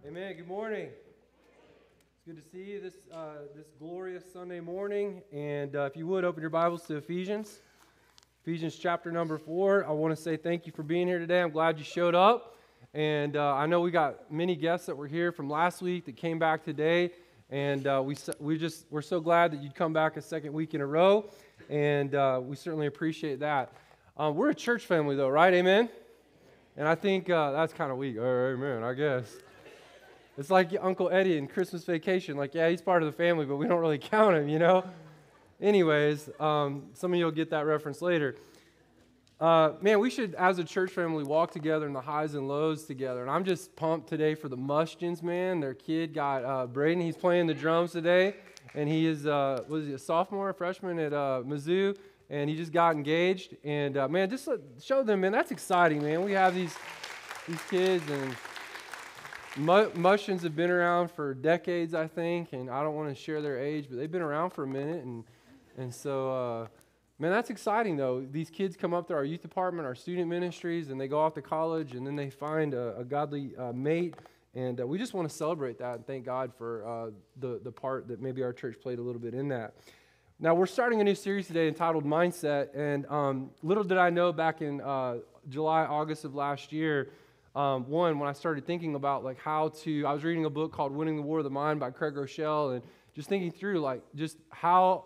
Amen. Good morning. It's good to see you this glorious Sunday morning. And if you would, open your Bibles to Ephesians chapter number 4. I want to say thank you for being here today. I'm glad you showed up. And I know we got many guests that were here from last week that came back today. And we're so glad that you'd come back a second week in a row. And we certainly appreciate that. We're a church family though, right? Amen? And I think that's kind of weak. Amen, I guess. It's like Uncle Eddie in Christmas Vacation. Like, yeah, he's part of the family, but we don't really count him, you know? Anyways, some of you will get that reference later. Man, we should, as a church family, walk together in the highs and lows together. And I'm just pumped today for the Mustians, man. Their kid got Braden. He's playing the drums today. And he is, was he a sophomore, a freshman at Mizzou? And he just got engaged. And, man, just show them, man, that's exciting, man. We have these kids, and Mustians have been around for decades, I think, and I don't want to share their age, but they've been around for a minute, and so, man, that's exciting, though. These kids come up to our youth department, our student ministries, and they go off to college, and then they find a godly mate, and we just want to celebrate that and thank God for the part that maybe our church played a little bit in that. Now, we're starting a new series today entitled Mindset, and little did I know back in July, August of last year, when I started thinking about like I was reading a book called Winning the War of the Mind by Craig Rochelle, and just thinking through like just how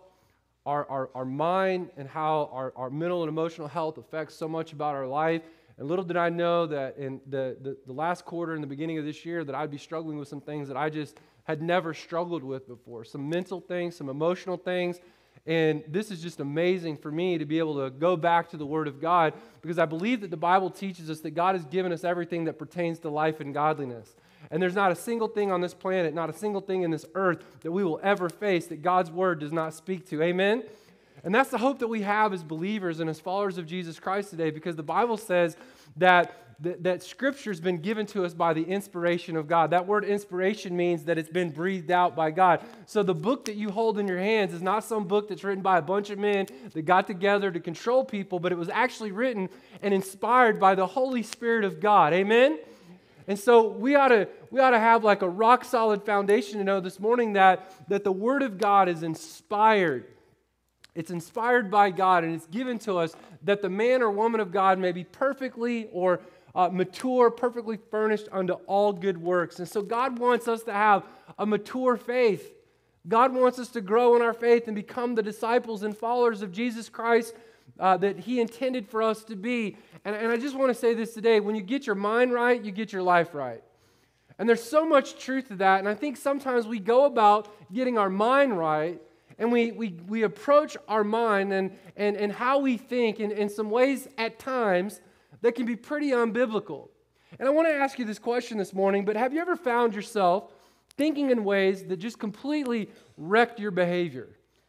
our mind and how our mental and emotional health affects so much about our life. And little did I know that in the last quarter and the beginning of this year that I'd be struggling with some things that I just had never struggled with before. Some mental things, some emotional things. And this is just amazing for me to be able to go back to the Word of God, because I believe that the Bible teaches us that God has given us everything that pertains to life and godliness. And there's not a single thing on this planet, not a single thing in this earth that we will ever face that God's Word does not speak to. Amen? And that's the hope that we have as believers and as followers of Jesus Christ today, because the Bible says that Scripture's been given to us by the inspiration of God. That word inspiration means that it's been breathed out by God. So the book that you hold in your hands is not some book that's written by a bunch of men that got together to control people, but it was actually written and inspired by the Holy Spirit of God. Amen? And so we ought to have like a rock solid foundation to know this morning that the Word of God is inspired. It's inspired by God, and it's given to us that the man or woman of God may be perfectly or mature, perfectly furnished unto all good works. And so God wants us to have a mature faith. God wants us to grow in our faith and become the disciples and followers of Jesus Christ that He intended for us to be. And I just want to say this today. When you get your mind right, you get your life right. And there's so much truth to that. And I think sometimes we go about getting our mind right, and we approach our mind and how we think in some ways at times that can be pretty unbiblical. And I want to ask you this question this morning, but have you ever found yourself thinking in ways that just completely wrecked your behavior?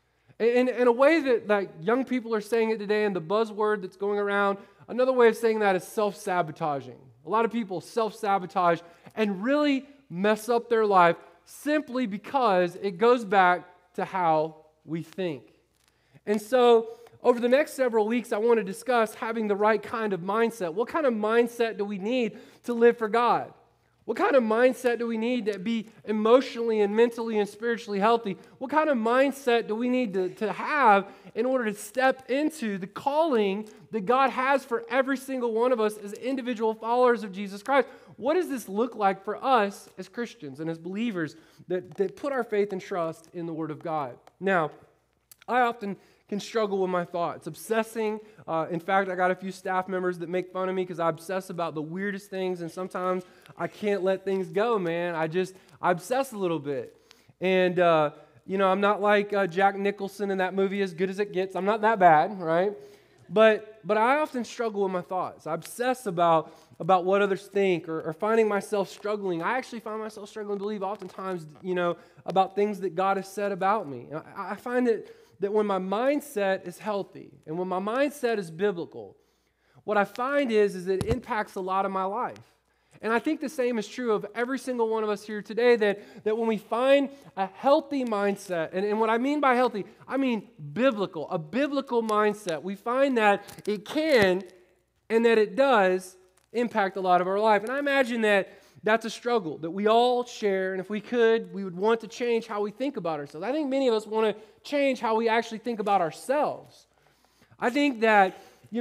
In a way that like young people are saying it today, and the buzzword that's going around, another way of saying that is self-sabotaging. A lot of people self-sabotage and really mess up their life simply because it goes back to how we think. And so over the next several weeks, I want to discuss having the right kind of mindset. What kind of mindset do we need to live for God? What kind of mindset do we need to be emotionally and mentally and spiritually healthy? What kind of mindset do we need to have in order to step into the calling that God has for every single one of us as individual followers of Jesus Christ? What does this look like for us as Christians and as believers that put our faith and trust in the Word of God? Now, I often can struggle with my thoughts, obsessing. In fact, I got a few staff members that make fun of me because I obsess about the weirdest things, and sometimes I can't let things go, man. I obsess a little bit. And, I'm not like Jack Nicholson in that movie, As Good as It Gets. I'm not that bad, right? But I often struggle with my thoughts. I obsess about what others think or finding myself struggling. I actually find myself struggling to believe oftentimes, about things that God has said about me. I find that when my mindset is healthy and when my mindset is biblical, what I find is that it impacts a lot of my life. And I think the same is true of every single one of us here today, that when we find a healthy mindset, and what I mean by healthy, I mean biblical, a biblical mindset, we find that it can and that it does impact a lot of our life. And I imagine that that's a struggle that we all share, and if we could, we would want to change how we think about ourselves. I think many of us want to change how we actually think about ourselves. I think that,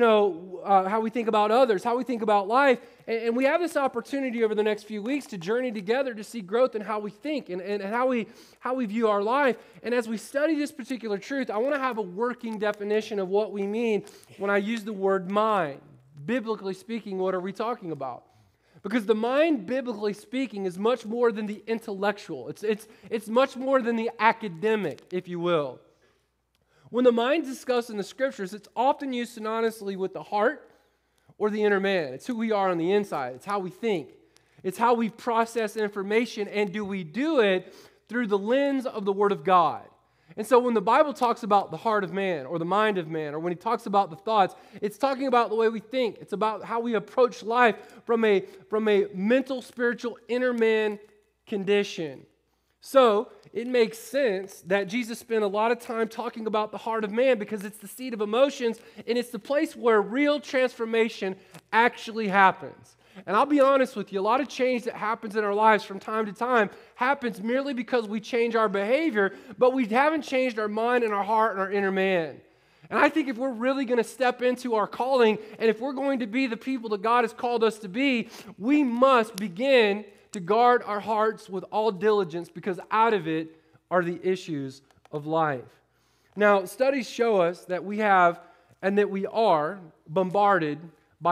how we think about others, how we think about life, and we have this opportunity over the next few weeks to journey together to see growth in how we think and how we view our life. And as we study this particular truth, I want to have a working definition of what we mean when I use the word mind. Biblically speaking, what are we talking about? Because the mind, biblically speaking, is much more than the intellectual. It's much more than the academic, if you will. When the mind is discussed in the Scriptures, it's often used synonymously with the heart or the inner man. It's who we are on the inside. It's how we think. It's how we process information, and do we do it through the lens of the Word of God? And so when the Bible talks about the heart of man or the mind of man, or when he talks about the thoughts, it's talking about the way we think. It's about how we approach life from a mental, spiritual, inner man condition. So it makes sense that Jesus spent a lot of time talking about the heart of man because it's the seat of emotions, and it's the place where real transformation actually happens. And I'll be honest with you, a lot of change that happens in our lives from time to time happens merely because we change our behavior, but we haven't changed our mind and our heart and our inner man. And I think if we're really going to step into our calling, and if we're going to be the people that God has called us to be, we must begin to guard our hearts with all diligence, because out of it are the issues of life. Now, studies show us that we have and that we are bombarded by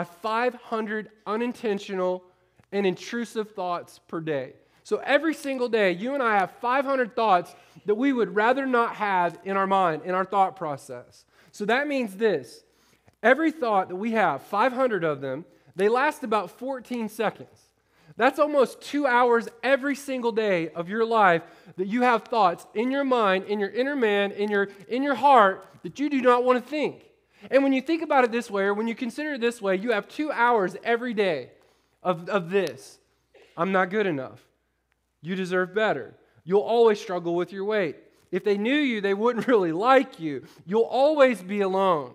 500 unintentional and intrusive thoughts per day. So every single day, you and I have 500 thoughts that we would rather not have in our mind, in our thought process. So that means this: every thought that we have, 500 of them, they last about 14 seconds. That's almost 2 hours every single day of your life that you have thoughts in your mind, in your inner man, in your heart that you do not want to think. And when you think about it this way, or when you consider it this way, you have 2 hours every day of this. I'm not good enough. You deserve better. You'll always struggle with your weight. If they knew you, they wouldn't really like you. You'll always be alone.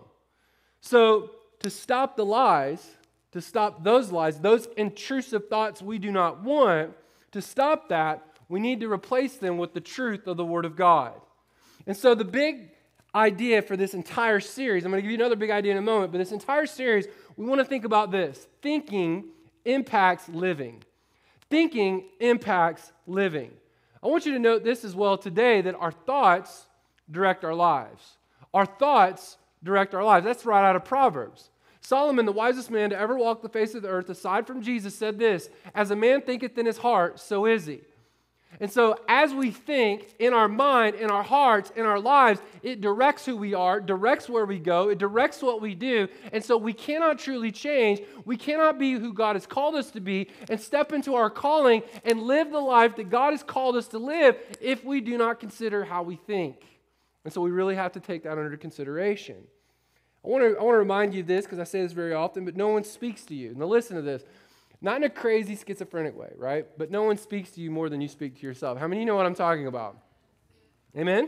So to stop the lies, to stop those lies, those intrusive thoughts we do not want, to stop that, we need to replace them with the truth of the Word of God. And so the big idea for this entire series, I'm going to give you another big idea in a moment, but this entire series, we want to think about this. Thinking impacts living. Thinking impacts living. I want you to note this as well today, that our thoughts direct our lives. Our thoughts direct our lives. That's right out of Proverbs. Solomon, the wisest man to ever walk the face of the earth, aside from Jesus, said this: "As a man thinketh in his heart, so is he." And so as we think in our mind, in our hearts, in our lives, it directs who we are, directs where we go, it directs what we do. And so we cannot truly change. We cannot be who God has called us to be and step into our calling and live the life that God has called us to live if we do not consider how we think. And so we really have to take that under consideration. I want to remind you of this because I say this very often, but no one speaks to you. Now listen to this. Not in a crazy schizophrenic way, right? But no one speaks to you more than you speak to yourself. How many of you know what I'm talking about? Amen?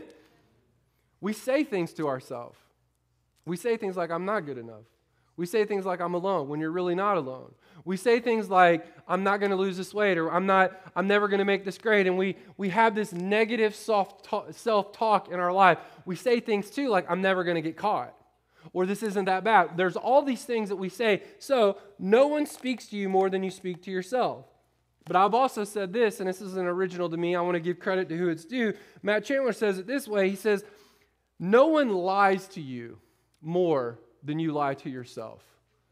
We say things to ourselves. We say things like, "I'm not good enough." We say things like, "I'm alone," when you're really not alone. We say things like, "I'm not going to lose this weight," or I'm never going to make this grade. And we have this negative self-talk in our life. We say things too like, "I'm never going to get caught," or "this isn't that bad." There's all these things that we say. So no one speaks to you more than you speak to yourself. But I've also said this, and this isn't original to me. I want to give credit to who it's due. Matt Chandler says it this way. He says, "No one lies to you more than you lie to yourself."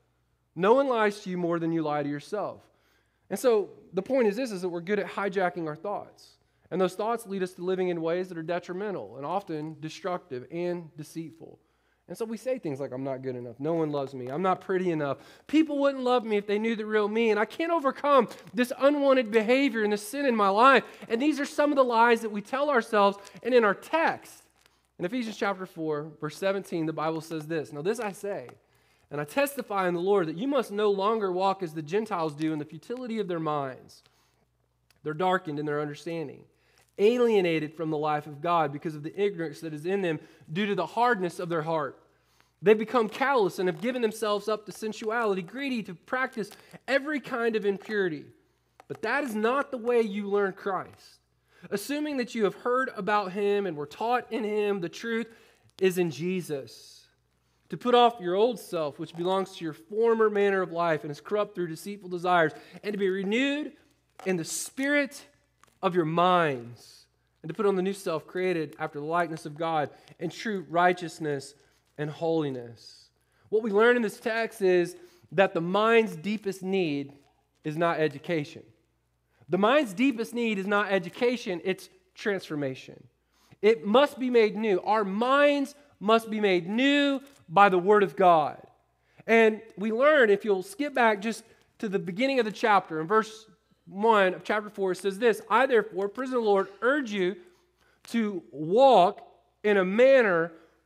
No one lies to you more than you lie to yourself. And so the point is this, is that we're good at hijacking our thoughts. And those thoughts lead us to living in ways that are detrimental and often destructive and deceitful. And so we say things like, "I'm not good enough. No one loves me. I'm not pretty enough. People wouldn't love me if they knew the real me. And I can't overcome this unwanted behavior and this sin in my life." And these are some of the lies that we tell ourselves. And in our text, in Ephesians chapter 4, verse 17, the Bible says this: "Now this I say, and I testify in the Lord, that you must no longer walk as the Gentiles do in the futility of their minds. They're darkened in their understanding, alienated from the life of God because of the ignorance that is in them due to the hardness of their heart. They become callous and have given themselves up to sensuality, greedy to practice every kind of impurity. But that is not the way you learn Christ. Assuming that you have heard about him and were taught in him, the truth is in Jesus. To put off your old self, which belongs to your former manner of life and is corrupt through deceitful desires, and to be renewed in the spirit of your minds, and to put on the new self created after the likeness of God in true righteousness and holiness. What we learn in this text is that the mind's deepest need is not education. The mind's deepest need is not education, it's transformation. It must be made new. Our minds must be made new by the Word of God. And we learn, if you'll skip back just to the beginning of the chapter, in verse 1 of chapter 4, it says this, I therefore, prisoner of the Lord, urge you to walk in a manner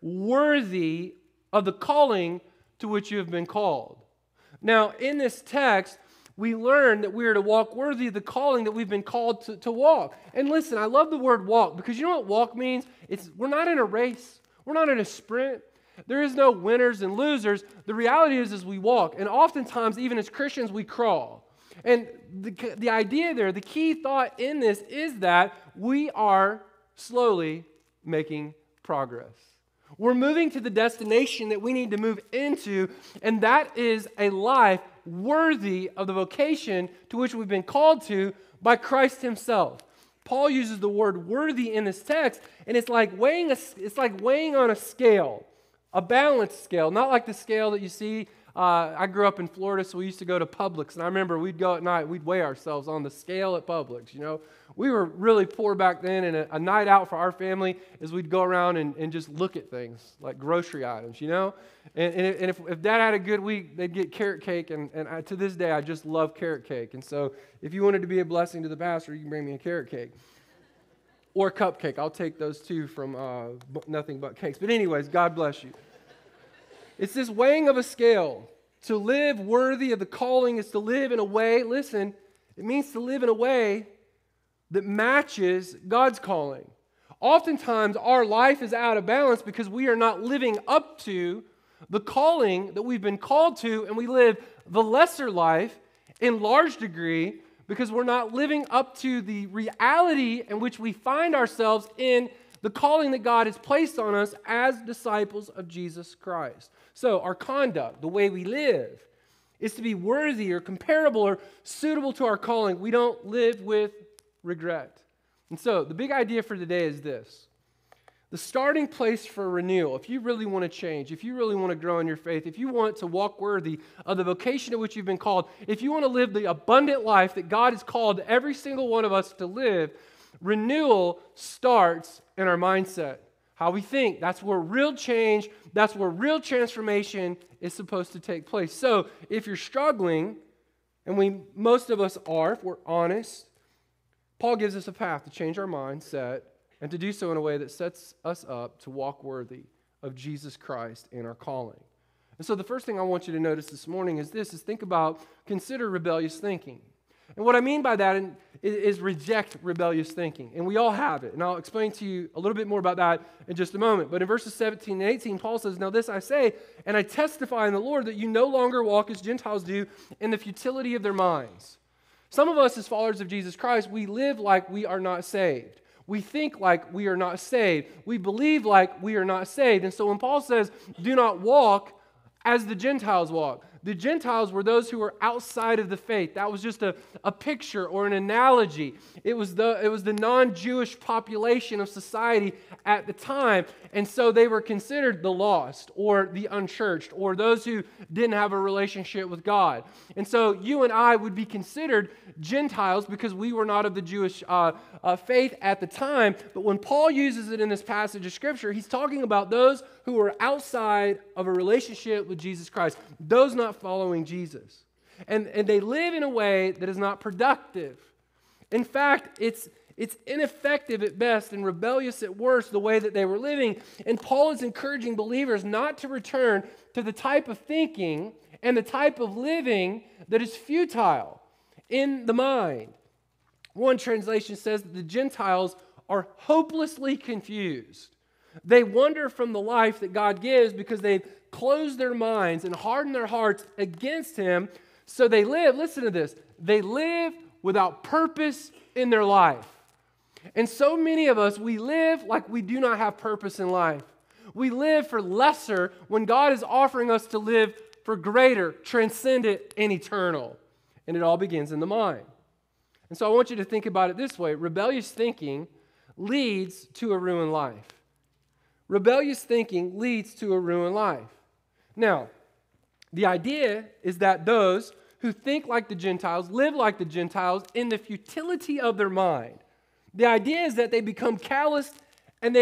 worthy of the calling to which you have been called. Now, in this text, we learn that we are to walk worthy of the calling that we've been called to walk. And listen, I love the word walk because you know what walk means? We're not in a race. We're not in a sprint. There is no winners and losers. The reality is we walk. And oftentimes, even as Christians, we crawl. And the idea there, the key thought in this is that we are slowly making progress. We're moving to the destination that we need to move into, and that is a life worthy of the vocation to which we've been called to by Christ himself. Paul uses the word worthy in this text, and it's like weighing on a scale, a balanced scale, not like the scale that you see. I grew up in Florida, so we used to go to Publix, and I remember we'd go at night, we'd weigh ourselves on the scale at Publix, you know. We were really poor back then, and a night out for our family is we'd go around and just look at things, like grocery items, you know. And if Dad had a good week, they'd get carrot cake, and to this day, I just love carrot cake. And so if you wanted to be a blessing to the pastor, you can bring me a carrot cake. Or a cupcake. I'll take those two from Nothing But Cakes. But anyways, God bless you. It's this weighing of a scale. To live worthy of the calling is to live in a way, listen, it means to live in a way that matches God's calling. Oftentimes, our life is out of balance because we are not living up to the calling that we've been called to, and we live the lesser life in large degree because we're not living up to the reality in which we find ourselves in the calling that God has placed on us as disciples of Jesus Christ. So our conduct, the way we live, is to be worthy or comparable or suitable to our calling. We don't live with regret. And so the big idea for today is this. The starting place for renewal, if you really want to change, if you really want to grow in your faith, if you want to walk worthy of the vocation to which you've been called, if you want to live the abundant life that God has called every single one of us to live, renewal starts in our mindset. How we think. That's where real change, that's where real transformation is supposed to take place. So if you're struggling, and most of us are, if we're honest, Paul gives us a path to change our mindset and to do so in a way that sets us up to walk worthy of Jesus Christ in our calling. And so the first thing I want you to notice this morning is consider rebellious thinking. And what I mean by that is reject rebellious thinking. And we all have it. And I'll explain to you a little bit more about that in just a moment. But in verses 17 and 18, Paul says, Now this I say, and I testify in the Lord that you no longer walk as Gentiles do in the futility of their minds. Some of us as followers of Jesus Christ, we live like we are not saved. We think like we are not saved. We believe like we are not saved. And so when Paul says, do not walk as the Gentiles walk, the Gentiles were those who were outside of the faith. That was just a picture or an analogy. It was the non-Jewish population of society at the time. And so they were considered the lost or the unchurched or those who didn't have a relationship with God. And so you and I would be considered Gentiles because we were not of the Jewish faith at the time. But when Paul uses it in this passage of Scripture, he's talking about those who are outside of a relationship with Jesus Christ, those not following Jesus. And they live in a way that is not productive. In fact, it's ineffective at best and rebellious at worst, the way that they were living. And Paul is encouraging believers not to return to the type of thinking and the type of living that is futile in the mind. One translation says that the Gentiles are hopelessly confused. They wander from the life that God gives because they've closed their minds and hardened their hearts against Him. So they live, listen to this, they live without purpose in their life. And so many of us, we live like we do not have purpose in life. We live for lesser when God is offering us to live for greater, transcendent, and eternal. And it all begins in the mind. And so I want you to think about it this way. Rebellious thinking leads to a ruined life. Rebellious thinking leads to a ruined life. Now, the idea is that those who think like the Gentiles live like the Gentiles in the futility of their mind. The idea is that they become calloused and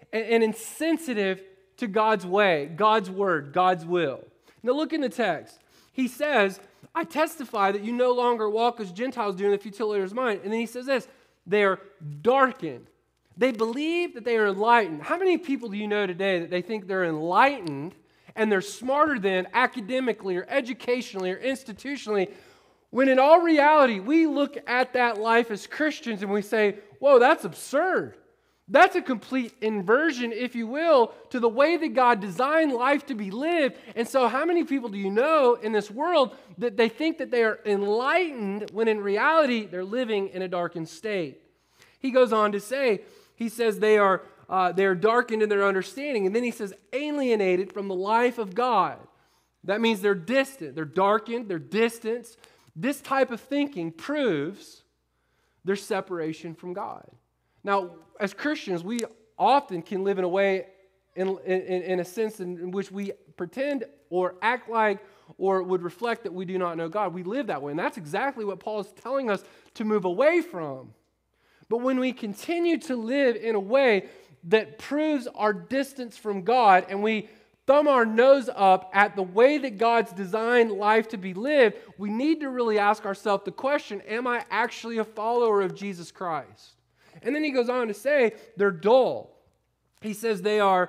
insensitive to God's way, God's word, God's will. Now look in the text. He says, I testify that you no longer walk as Gentiles do in the futility of their mind. And then he says this, they are darkened. They believe that they are enlightened. How many people do you know today that they think they're enlightened and they're smarter than academically or educationally or institutionally, when in all reality, we look at that life as Christians and we say, whoa, that's absurd. That's a complete inversion, if you will, to the way that God designed life to be lived. And so how many people do you know in this world that they think that they are enlightened when in reality they're living in a darkened state? He goes on to say, he says they are darkened in their understanding. And then he says alienated from the life of God. That means they're distant. They're darkened. They're distant. This type of thinking proves their separation from God. Now, as Christians, we often can live in a way, in a sense in which we pretend or act like or would reflect that we do not know God. We live that way, and that's exactly what Paul is telling us to move away from. But when we continue to live in a way that proves our distance from God, and we thumb our nose up at the way that God's designed life to be lived, we need to really ask ourselves the question, am I actually a follower of Jesus Christ? And then he goes on to say they're dull. He says they're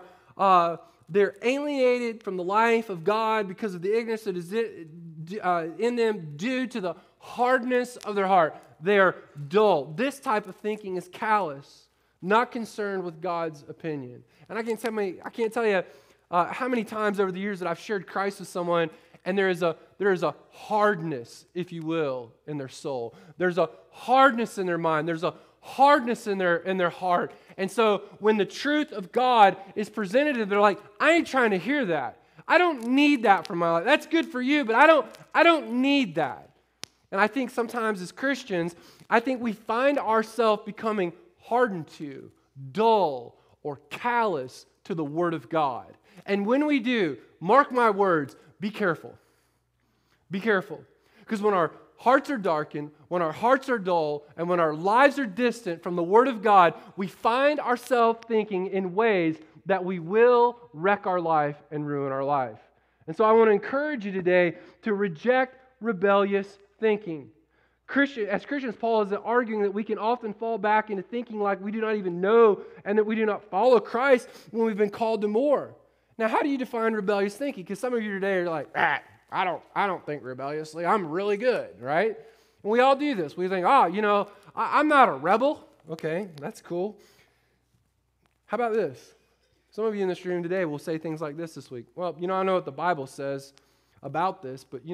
alienated from the life of God because of the ignorance that is in them due to the hardness of their heart. They are dull. This type of thinking is callous, not concerned with God's opinion. And I can't tell you how many times over the years that I've shared Christ with someone, and there is a hardness, if you will, in their soul. There's a hardness in their mind. There's a hardness in their heart. And so when the truth of God is presented to them, they're like, I ain't trying to hear that. I don't need that for my life. That's good for you, but I don't need that. And I think sometimes as Christians, I think we find ourselves becoming hardened to, dull, or callous to the Word of God. And when we do, mark my words, be careful. Be careful. Because when our hearts are darkened, when our hearts are dull, and when our lives are distant from the Word of God, we find ourselves thinking in ways that we will wreck our life and ruin our life. And so I want to encourage you today to reject rebellious thinking. As Christians, Paul is arguing that we can often fall back into thinking like we do not even know and that we do not follow Christ when we've been called to more. Now, how do you define rebellious thinking? Because some of you today are like, I don't think rebelliously. I'm really good, right? And we all do this. We think, I'm not a rebel. Okay, that's cool. How about this? Some of you in this room today will say things like this week. Well, I know what the Bible says about this, but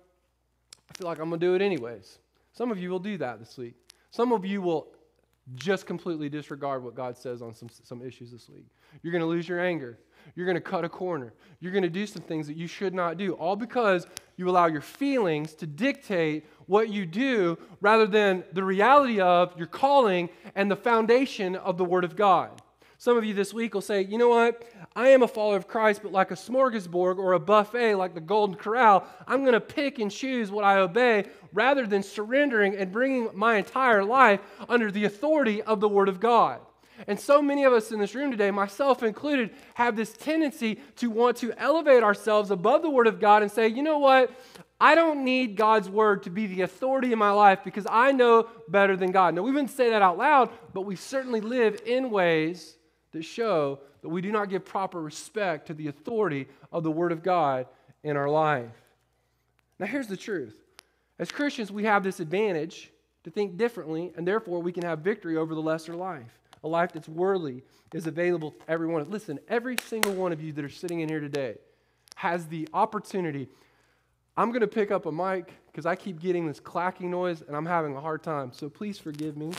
I feel like I'm going to do it anyways. Some of you will do that this week. Some of you will just completely disregard what God says on some issues this week. You're going to lose your anger. You're going to cut a corner. You're going to do some things that you should not do, all because you allow your feelings to dictate what you do rather than the reality of your calling and the foundation of the Word of God. Some of you this week will say, you know what? I am a follower of Christ, but like a smorgasbord or a buffet like the Golden Corral, I'm going to pick and choose what I obey rather than surrendering and bringing my entire life under the authority of the Word of God. And so many of us in this room today, myself included, have this tendency to want to elevate ourselves above the Word of God and say, you know what? I don't need God's Word to be the authority in my life because I know better than God. Now, we wouldn't say that out loud, but we certainly live in ways that show that we do not give proper respect to the authority of the Word of God in our life. Now, here's the truth. As Christians, we have this advantage to think differently, and therefore we can have victory over the lesser life. A life that's worldly is available to everyone. Listen, every single one of you that are sitting in here today has the opportunity. I'm going to pick up a mic because I keep getting this clacking noise and I'm having a hard time. So please forgive me.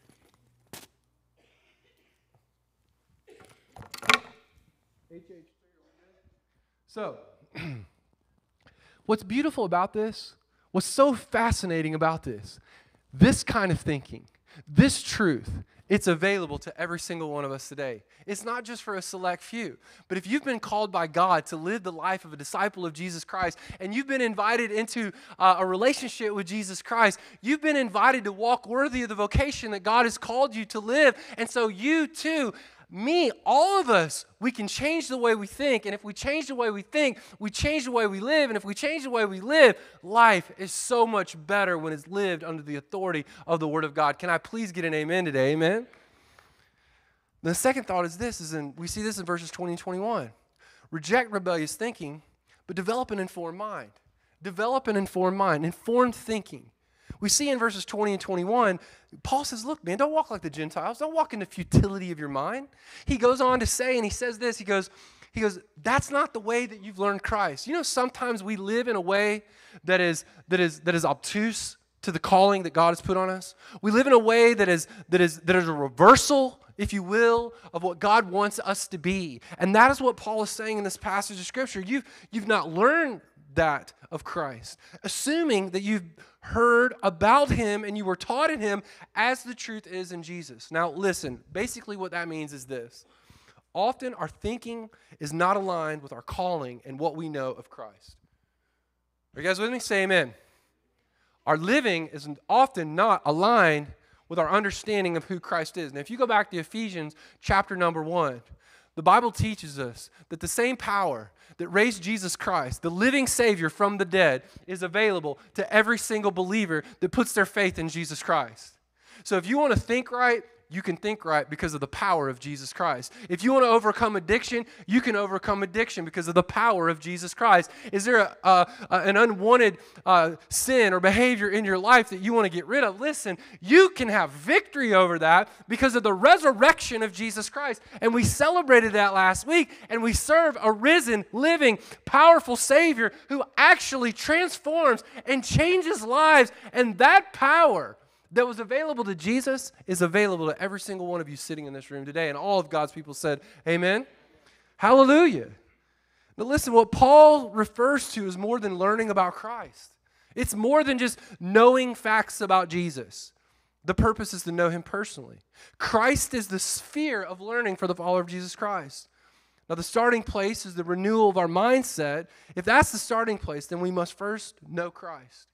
So, what's beautiful about this, what's so fascinating about this kind of thinking, this truth, it's available to every single one of us today. It's not just for a select few, but if you've been called by God to live the life of a disciple of Jesus Christ, and you've been invited into a relationship with Jesus Christ, you've been invited to walk worthy of the vocation that God has called you to live, and so you too, me, all of us, we can change the way we think. And if we change the way we think, we change the way we live. And if we change the way we live, life is so much better when it's lived under the authority of the Word of God. Can I please get an amen today? Amen? The second thought is this, we see this in verses 20 and 21. Reject rebellious thinking, but develop an informed mind. Develop an informed mind, informed thinking. We see in verses 20 and 21, Paul says, look, man, don't walk like the Gentiles. Don't walk in the futility of your mind. He goes on to say, and he says this, he goes, that's not the way that you've learned Christ. You know, sometimes we live in a way that is obtuse to the calling that God has put on us. We live in a way that is a reversal, if you will, of what God wants us to be. And that is what Paul is saying in this passage of Scripture. You've not learned that of Christ, assuming that you've heard about him and you were taught in him as the truth is in Jesus. Now listen, basically what that means is this. Often our thinking is not aligned with our calling and what we know of Christ. Are you guys with me? Say amen. Our living is often not aligned with our understanding of who Christ is. Now if you go back to Ephesians chapter number 1, the Bible teaches us that the same power that raised Jesus Christ, the living Savior from the dead, is available to every single believer that puts their faith in Jesus Christ. So if you want to think right, you can think right because of the power of Jesus Christ. If you want to overcome addiction, you can overcome addiction because of the power of Jesus Christ. Is there an unwanted sin or behavior in your life that you want to get rid of? Listen, you can have victory over that because of the resurrection of Jesus Christ. And we celebrated that last week, and we serve a risen, living, powerful Savior who actually transforms and changes lives. And that power that was available to Jesus is available to every single one of you sitting in this room today. And all of God's people said, amen. Hallelujah. Now listen, what Paul refers to is more than learning about Christ. It's more than just knowing facts about Jesus. The purpose is to know him personally. Christ is the sphere of learning for the follower of Jesus Christ. Now the starting place is the renewal of our mindset. If that's the starting place, then we must first know Christ.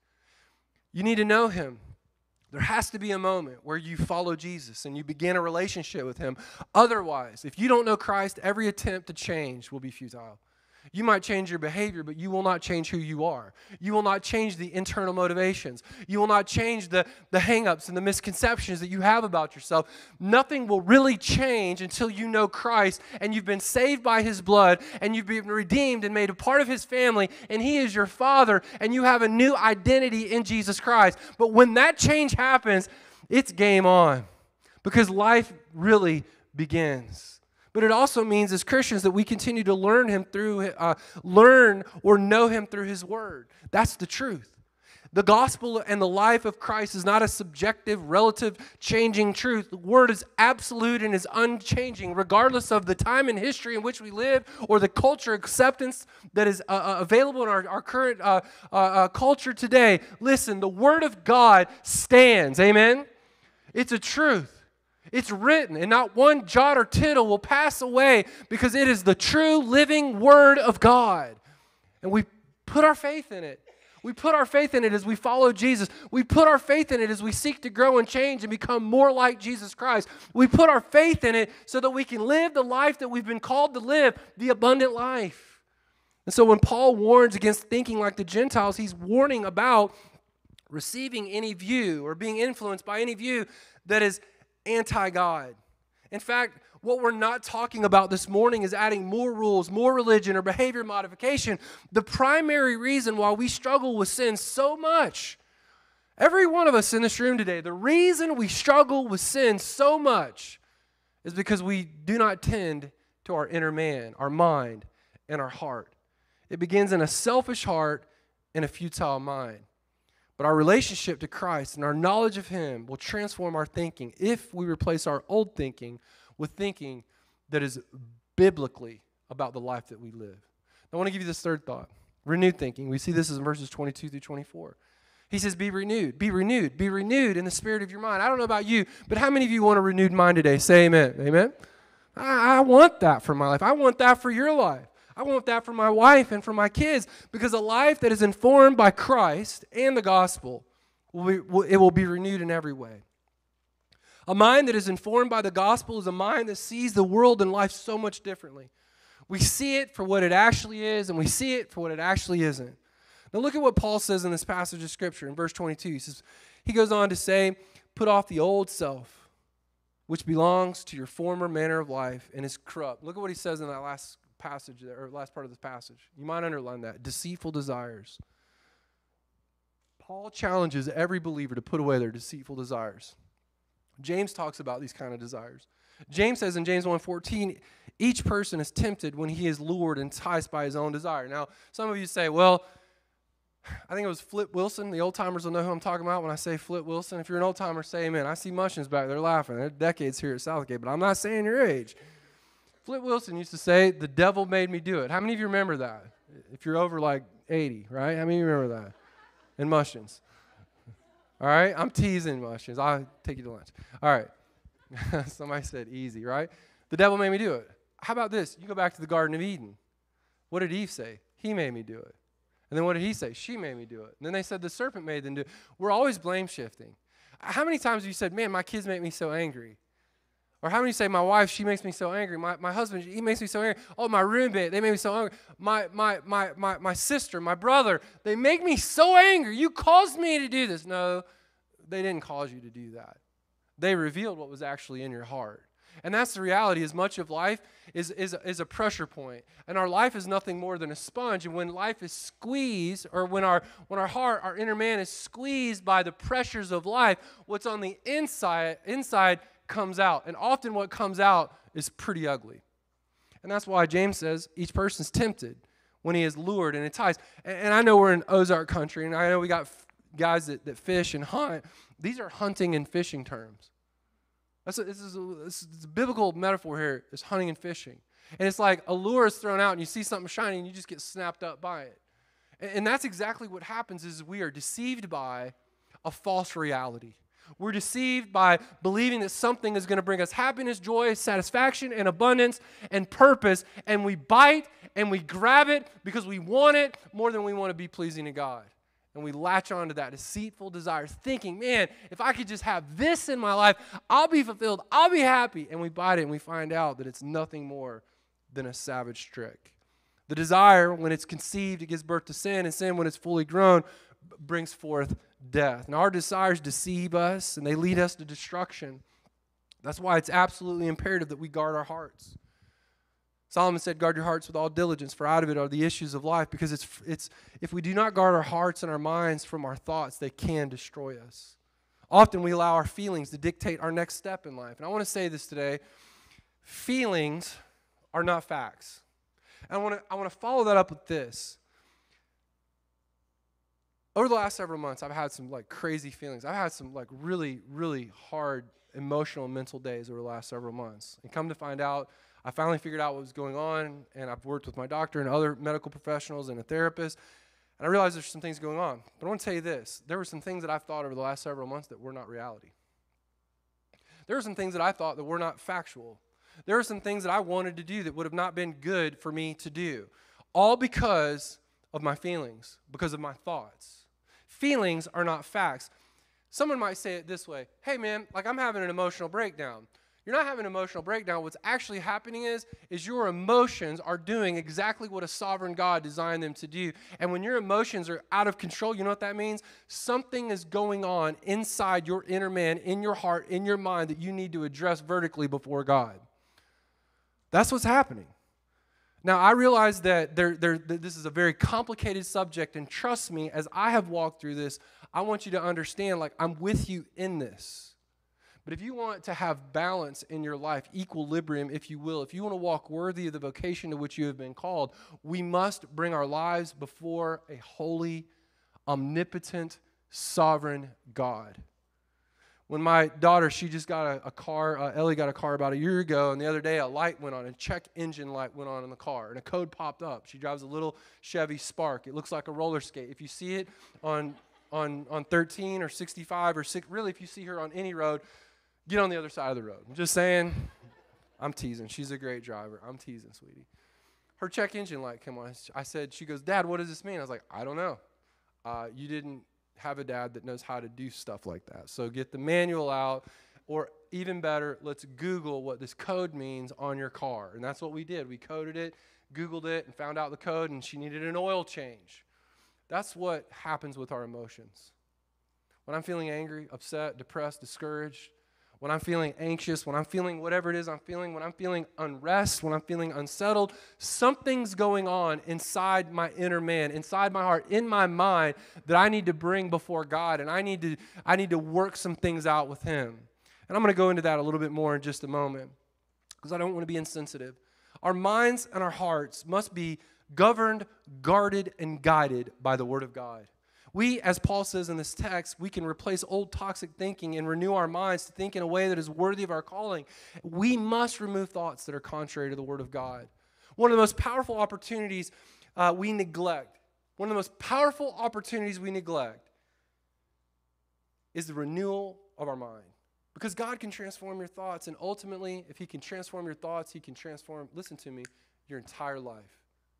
You need to know him. There has to be a moment where you follow Jesus and you begin a relationship with him. Otherwise, if you don't know Christ, every attempt to change will be futile. You might change your behavior, but you will not change who you are. You will not change the internal motivations. You will not change the hang-ups and the misconceptions that you have about yourself. Nothing will really change until you know Christ and you've been saved by his blood and you've been redeemed and made a part of his family and he is your Father and you have a new identity in Jesus Christ. But when that change happens, it's game on because life really begins. But it also means as Christians that we continue to learn or know him through his word. That's the truth. The gospel and the life of Christ is not a subjective, relative, changing truth. The word is absolute and is unchanging, regardless of the time and history in which we live or the culture acceptance that is available in our current culture today. Listen, the word of God stands. Amen? It's a truth. It's written, and not one jot or tittle will pass away because it is the true living word of God. And we put our faith in it. We put our faith in it as we follow Jesus. We put our faith in it as we seek to grow and change and become more like Jesus Christ. We put our faith in it so that we can live the life that we've been called to live, the abundant life. And so when Paul warns against thinking like the Gentiles, he's warning about receiving any view or being influenced by any view that is anti-God. In fact, what we're not talking about this morning is adding more rules, more religion, or behavior modification. The primary reason why we struggle with sin so much, every one of us in this room today, the reason we struggle with sin so much is because we do not tend to our inner man, our mind, and our heart. It begins in a selfish heart and a futile mind. But our relationship to Christ and our knowledge of Him will transform our thinking if we replace our old thinking with thinking that is biblically about the life that we live. I want to give you this third thought. Renewed thinking. We see this in verses 22 through 24. He says, be renewed, be renewed, be renewed in the spirit of your mind. I don't know about you, but how many of you want a renewed mind today? Say amen. Amen? I want that for my life. I want that for your life. I want that for my wife and for my kids, because a life that is informed by Christ and the gospel, it will be renewed in every way. A mind that is informed by the gospel is a mind that sees the world and life so much differently. We see it for what it actually is, and we see it for what it actually isn't. Now look at what Paul says in this passage of Scripture in verse 22. He goes on to say, put off the old self, which belongs to your former manner of life and is corrupt. Look at what he says in that last passage there, or last part of this passage. You might underline that. Deceitful desires. Paul challenges every believer to put away their deceitful desires. James talks about these kind of desires. James says in James 1:14, each person is tempted when he is lured and enticed by his own desire. Now, some of you say, well, I think it was Flip Wilson. The old-timers will know who I'm talking about when I say Flip Wilson. If you're an old-timer, say amen. I see Mushins back there laughing. They're decades here at Southgate, but I'm not saying your age. Flip Wilson used to say, the devil made me do it. How many of you remember that? If you're over like 80, right? How many of you remember that? And Mushins. All right? I'm teasing Mushins. I'll take you to lunch. All right. Somebody said easy, right? The devil made me do it. How about this? You go back to the Garden of Eden. What did Eve say? He made me do it. And then what did he say? She made me do it. And then they said the serpent made them do it. We're always blame shifting. How many times have you said, man, my kids make me so angry? Or how many say, my wife, she makes me so angry. My husband, he makes me so angry. Oh, my roommate, they make me so angry. My sister, my brother, they make me so angry. You caused me to do this. No, they didn't cause you to do that. They revealed what was actually in your heart. And that's the reality, is much of life is a pressure point. And our life is nothing more than a sponge. And when life is squeezed, or when our heart, our inner man is squeezed by the pressures of life, what's on the inside comes out. And often what comes out is pretty ugly. And that's why James says each person's tempted when he is lured and enticed. And I know we're in Ozark country, and I know we got guys that fish and hunt. These are hunting and fishing terms. This is a biblical metaphor here, is hunting and fishing. And it's like a lure is thrown out and you see something shiny and you just get snapped up by it. And that's exactly what happens, is we are deceived by a false reality. We're deceived by believing that something is going to bring us happiness, joy, satisfaction, and abundance and purpose. And we bite and we grab it because we want it more than we want to be pleasing to God. And we latch on to that deceitful desire, thinking, man, if I could just have this in my life, I'll be fulfilled, I'll be happy. And we bite it and we find out that it's nothing more than a savage trick. The desire, when it's conceived, it gives birth to sin, and sin, when it's fully grown, brings forth death. Now, our desires deceive us, and they lead us to destruction. That's why it's absolutely imperative that we guard our hearts. Solomon said, guard your hearts with all diligence, for out of it are the issues of life. Because it's if we do not guard our hearts and our minds from our thoughts, they can destroy us. Often we allow our feelings to dictate our next step in life. And I want to say this today. Feelings are not facts. And I want to follow that up with this. Over the last several months, I've had some crazy feelings. I've had some really, really hard emotional and mental days over the last several months. And come to find out, I finally figured out what was going on, and I've worked with my doctor and other medical professionals and a therapist, and I realized there's some things going on. But I want to tell you this. There were some things that I've thought over the last several months that were not reality. There were some things that I thought that were not factual. There were some things that I wanted to do that would have not been good for me to do, all because of my feelings, because of my thoughts. Feelings are not facts. Someone might say it this way, hey man, I'm having an emotional breakdown. You're not having an emotional breakdown. What's actually happening is your emotions are doing exactly what a sovereign God designed them to do. And when your emotions are out of control, you know what that means? Something is going on inside your inner man, in your heart, in your mind, that you need to address vertically before God. That's what's happening. Now, I realize that this is a very complicated subject, and trust me, as I have walked through this, I want you to understand, I'm with you in this. But if you want to have balance in your life, equilibrium, if you will, if you want to walk worthy of the vocation to which you have been called, we must bring our lives before a holy, omnipotent, sovereign God. When my daughter, she just got a car, Ellie got a car about a year ago, and the other day a light went on, a check engine light went on in the car, and a code popped up. She drives a little Chevy Spark. It looks like a roller skate. If you see it on 13 or 65 or 6, really if you see her on any road, get on the other side of the road. I'm just saying, I'm teasing. She's a great driver. I'm teasing, sweetie. Her check engine light came on. I said, she goes, Dad, what does this mean? I was like, I don't know. You didn't have a dad that knows how to do stuff like that. So get the manual out, or even better, let's Google what this code means on your car. And that's what we did. We coded it, Googled it, and found out the code, and she needed an oil change. That's what happens with our emotions. When I'm feeling angry, upset, depressed, discouraged, when I'm feeling anxious, when I'm feeling whatever it is I'm feeling, when I'm feeling unrest, when I'm feeling unsettled, something's going on inside my inner man, inside my heart, in my mind that I need to bring before God, and I need to work some things out with Him. And I'm going to go into that a little bit more in just a moment because I don't want to be insensitive. Our minds and our hearts must be governed, guarded, and guided by the Word of God. We, as Paul says in this text, we can replace old toxic thinking and renew our minds to think in a way that is worthy of our calling. We must remove thoughts that are contrary to the Word of God. One of the most powerful opportunities we neglect is the renewal of our mind. Because God can transform your thoughts, and ultimately, if He can transform your thoughts, He can transform, listen to me, your entire life.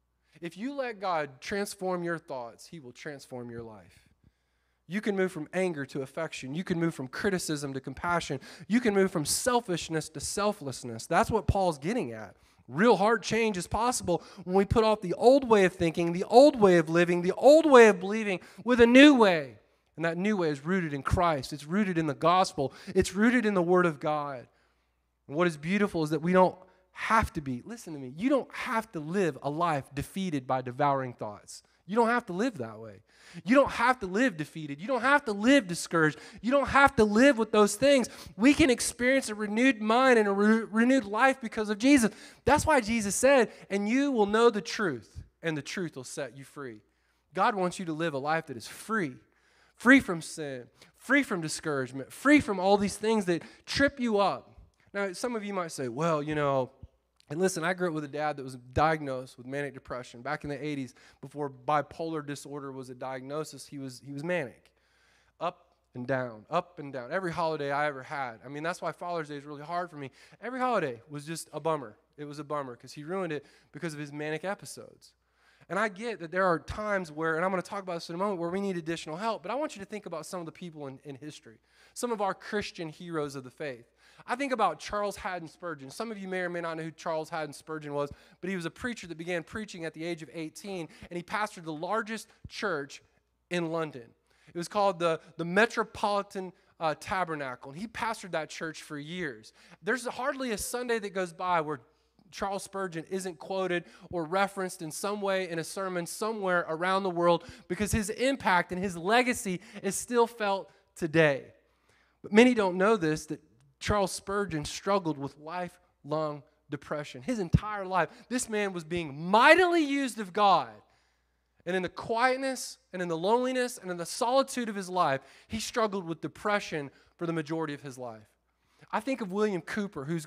If you let God transform your thoughts, He will transform your life. You can move from anger to affection. You can move from criticism to compassion. You can move from selfishness to selflessness. That's what Paul's getting at. Real heart change is possible when we put off the old way of thinking, the old way of living, the old way of believing with a new way. And that new way is rooted in Christ. It's rooted in the gospel. It's rooted in the Word of God. And what is beautiful is that we don't have to be, listen to me, you don't have to live a life defeated by devouring thoughts. You don't have to live that way. You don't have to live defeated. You don't have to live discouraged. You don't have to live with those things. We can experience a renewed mind and a renewed life because of Jesus. That's why Jesus said, and you will know the truth, and the truth will set you free. God wants you to live a life that is free. Free from sin, free from discouragement, free from all these things that trip you up. Now, some of you might say, well, you know, and listen, I grew up with a dad that was diagnosed with manic depression. Back in the 80s, before bipolar disorder was a diagnosis, he was manic. Up and down, up and down. Every holiday I ever had. I mean, that's why Father's Day is really hard for me. Every holiday was just a bummer. It was a bummer because he ruined it because of his manic episodes. And I get that there are times where, and I'm going to talk about this in a moment, where we need additional help. But I want you to think about some of the people in history, some of our Christian heroes of the faith. I think about Charles Haddon Spurgeon. Some of you may or may not know who Charles Haddon Spurgeon was, but he was a preacher that began preaching at the age of 18, and he pastored the largest church in London. It was called the Metropolitan Tabernacle, and he pastored that church for years. There's hardly a Sunday that goes by where Charles Spurgeon isn't quoted or referenced in some way in a sermon somewhere around the world because his impact and his legacy is still felt today. But many don't know this, that Charles Spurgeon struggled with lifelong depression. His entire life, this man was being mightily used of God. And in the quietness and in the loneliness and in the solitude of his life, he struggled with depression for the majority of his life. I think of William Cooper, who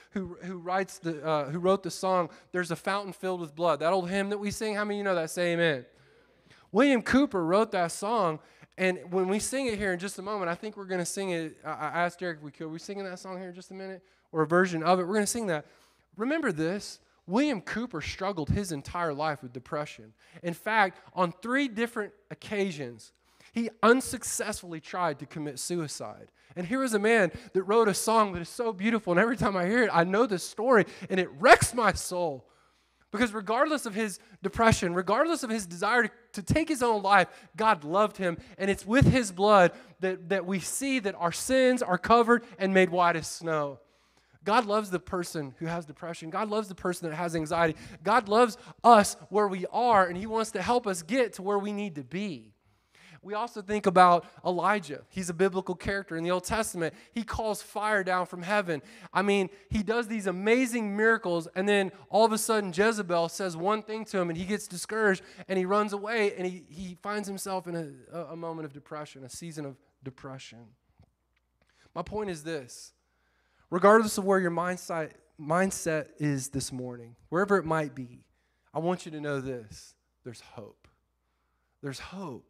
wrote the song, "There's a Fountain Filled with Blood." That old hymn that we sing, how many of you know that? Say amen. William Cooper wrote that song, and when we sing it here in just a moment, I think we're going to sing it. I asked Derek if we could. Are we singing that song here in just a minute? Or a version of it? We're going to sing that. Remember this. William Cooper struggled his entire life with depression. In fact, on 3 different occasions, he unsuccessfully tried to commit suicide. And here is a man that wrote a song that is so beautiful, and every time I hear it, I know this story, and it wrecks my soul. Because regardless of his depression, regardless of his desire to take his own life, God loved him, and it's with his blood that we see that our sins are covered and made white as snow. God loves the person who has depression. God loves the person that has anxiety. God loves us where we are, and he wants to help us get to where we need to be. We also think about Elijah. He's a biblical character in the Old Testament. He calls fire down from heaven. I mean, he does these amazing miracles, and then all of a sudden Jezebel says one thing to him, and he gets discouraged, and he runs away, and he finds himself in a moment of depression, a season of depression. My point is this. Regardless of where your mindset is this morning, wherever it might be, I want you to know this. There's hope. There's hope.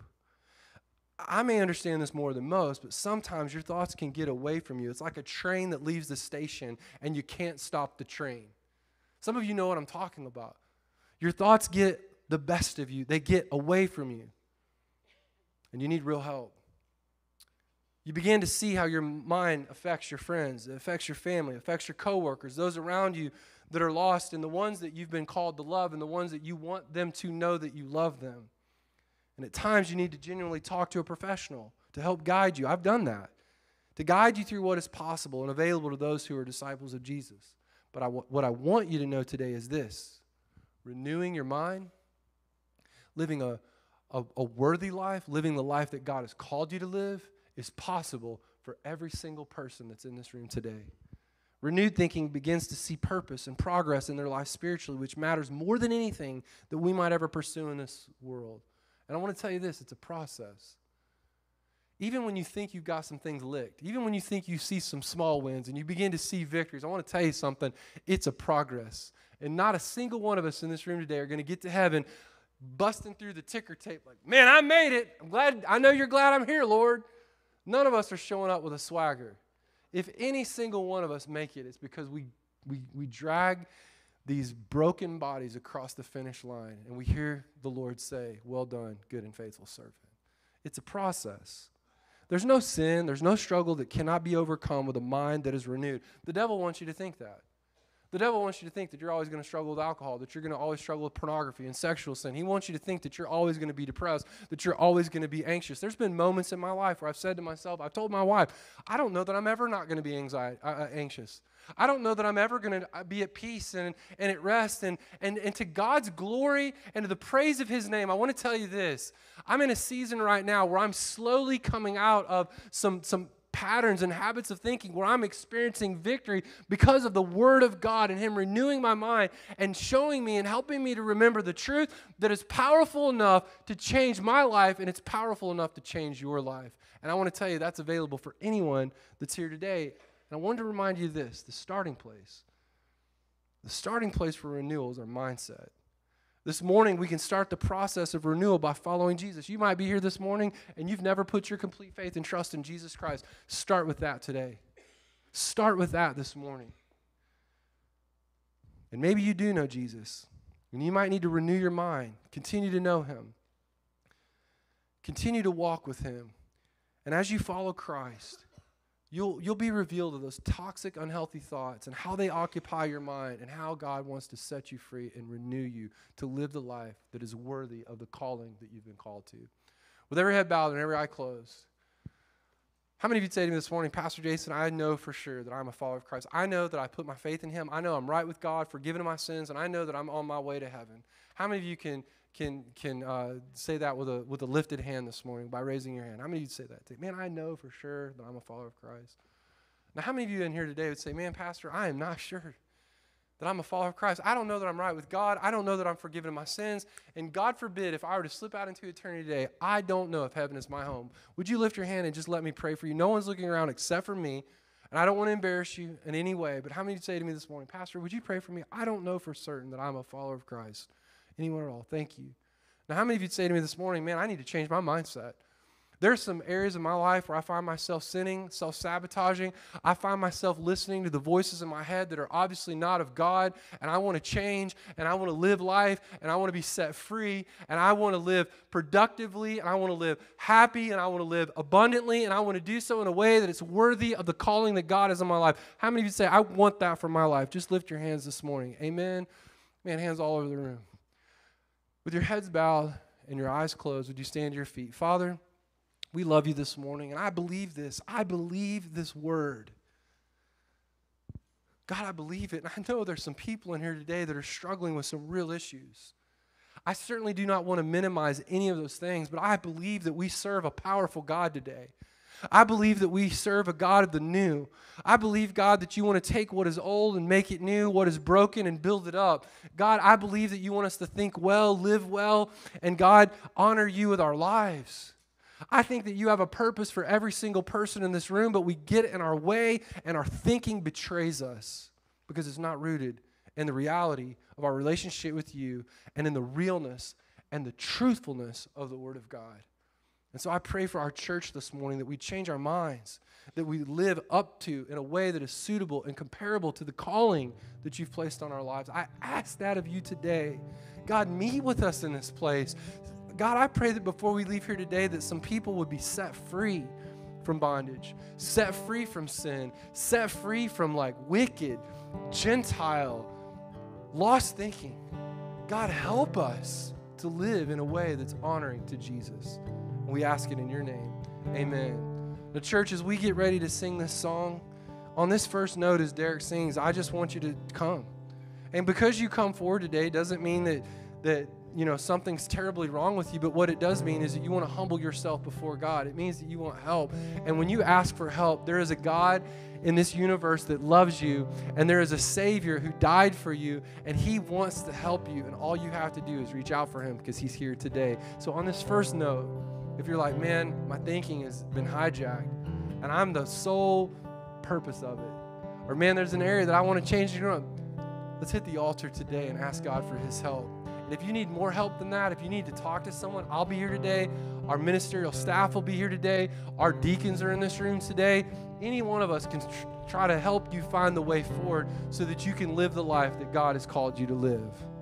I may understand this more than most, but sometimes your thoughts can get away from you. It's like a train that leaves the station and you can't stop the train. Some of you know what I'm talking about. Your thoughts get the best of you. They get away from you. And you need real help. You begin to see how your mind affects your friends, it affects your family, it affects your coworkers, those around you that are lost, and the ones that you've been called to love, and the ones that you want them to know that you love them. And at times you need to genuinely talk to a professional to help guide you. I've done that. To guide you through what is possible and available to those who are disciples of Jesus. But what I want you to know today is this. Renewing your mind, living a worthy life, living the life that God has called you to live is possible for every single person that's in this room today. Renewed thinking begins to see purpose and progress in their life spiritually, which matters more than anything that we might ever pursue in this world. And I want to tell you this, it's a process. Even when you think you've got some things licked, even when you think you see some small wins and you begin to see victories, I want to tell you something, it's a progress. And not a single one of us in this room today are going to get to heaven busting through the ticker tape like, man, I made it. I know you're glad I'm here, Lord. None of us are showing up with a swagger. If any single one of us make it, it's because we drag these broken bodies across the finish line, and we hear the Lord say, well done, good and faithful servant. It's a process. There's no sin, there's no struggle that cannot be overcome with a mind that is renewed. The devil wants you to think that. The devil wants you to think that you're always going to struggle with alcohol, that you're going to always struggle with pornography and sexual sin. He wants you to think that you're always going to be depressed, that you're always going to be anxious. There's been moments in my life where I've said to myself, I've told my wife, I don't know that I'm ever not going to be anxious. I don't know that I'm ever going to be at peace and at rest. And to God's glory and to the praise of His name, I want to tell you this. I'm in a season right now where I'm slowly coming out of some patterns and habits of thinking where I'm experiencing victory because of the Word of God and Him renewing my mind and showing me and helping me to remember the truth that is powerful enough to change my life, and it's powerful enough to change your life. And I want to tell you that's available for anyone that's here today. And I wanted to remind you this, the starting place for renewal is our mindset. This morning, we can start the process of renewal by following Jesus. You might be here this morning and you've never put your complete faith and trust in Jesus Christ. Start with that today. Start with that this morning. And maybe you do know Jesus, and you might need to renew your mind. Continue to know Him. Continue to walk with Him. And as you follow Christ, You'll be revealed of those toxic, unhealthy thoughts and how they occupy your mind and how God wants to set you free and renew you to live the life that is worthy of the calling that you've been called to. With every head bowed and every eye closed, how many of you say to me this morning, Pastor Jason, I know for sure that I'm a follower of Christ. I know that I put my faith in Him. I know I'm right with God, forgiven of my sins, and I know that I'm on my way to heaven. How many of you can say that with a lifted hand this morning by raising your hand? How many of you say that? Man, I know for sure that I'm a follower of Christ. Now, how many of you in here today would say, man, Pastor, I am not sure that I'm a follower of Christ. I don't know that I'm right with God. I don't know that I'm forgiven of my sins. And God forbid, if I were to slip out into eternity today, I don't know if heaven is my home. Would you lift your hand and just let me pray for you? No one's looking around except for me. And I don't want to embarrass you in any way. But how many of you say to me this morning, Pastor, would you pray for me? I don't know for certain that I'm a follower of Christ. Anyone at all? Thank you. Now, how many of you say to me this morning, man, I need to change my mindset? There's some areas of my life where I find myself sinning, self-sabotaging. I find myself listening to the voices in my head that are obviously not of God, and I want to change, and I want to live life, and I want to be set free, and I want to live productively, and I want to live happy, and I want to live abundantly, and I want to do so in a way that it's worthy of the calling that God has on my life. How many of you say, I want that for my life? Just lift your hands this morning. Amen. Man, hands all over the room. With your heads bowed and your eyes closed, would you stand to your feet? Father, we love you this morning, and I believe this. I believe this word. God, I believe it. And I know there's some people in here today that are struggling with some real issues. I certainly do not want to minimize any of those things, but I believe that we serve a powerful God today. I believe that we serve a God of the new. I believe, God, that you want to take what is old and make it new, what is broken and build it up. God, I believe that you want us to think well, live well, and God, honor you with our lives. I think that you have a purpose for every single person in this room, but we get in our way and our thinking betrays us because it's not rooted in the reality of our relationship with you and in the realness and the truthfulness of the Word of God. And so I pray for our church this morning that we change our minds, that we live up to in a way that is suitable and comparable to the calling that you've placed on our lives. I ask that of you today. God, meet with us in this place. God, I pray that before we leave here today that some people would be set free from bondage, set free from sin, set free from like wicked, Gentile, lost thinking. God, help us to live in a way that's honoring to Jesus. We ask it in your name. Amen. The church, as we get ready to sing this song, on this first note as Derek sings, I just want you to come. And because you come forward today doesn't mean that something's terribly wrong with you, but what it does mean is that you want to humble yourself before God. It means that you want help. And when you ask for help, there is a God in this universe that loves you, and there is a Savior who died for you, and He wants to help you, and all you have to do is reach out for Him because He's here today. So on this first note, if you're like, man, my thinking has been hijacked, and I'm the sole purpose of it, or man, there's an area that I want to change, let's hit the altar today and ask God for His help. And if you need more help than that, if you need to talk to someone, I'll be here today. Our ministerial staff will be here today. Our deacons are in this room today. Any one of us can try to help you find the way forward so that you can live the life that God has called you to live.